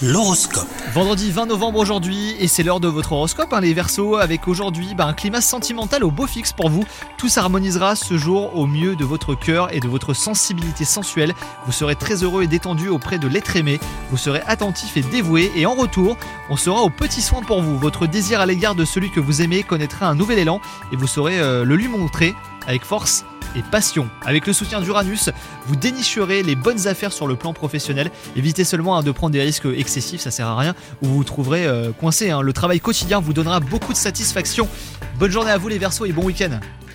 L'horoscope. Vendredi 20 novembre aujourd'hui, et c'est l'heure de votre horoscope, les Verseaux, avec aujourd'hui un climat sentimental au beau fixe pour vous. Tout s'harmonisera ce jour au mieux de votre cœur et de votre sensibilité sensuelle. Vous serez très heureux et détendu auprès de l'être aimé. Vous serez attentif et dévoué, et en retour, on sera aux petits soins pour vous. Votre désir à l'égard de celui que vous aimez connaîtra un nouvel élan, et vous saurez le lui montrer avec force et passion. Avec le soutien d'Uranus, vous dénicherez les bonnes affaires sur le plan professionnel. Évitez seulement de prendre des risques excessifs, ça sert à rien, ou vous vous trouverez coincé. Le travail quotidien vous donnera beaucoup de satisfaction. Bonne journée à vous les Verseaux et bon week-end.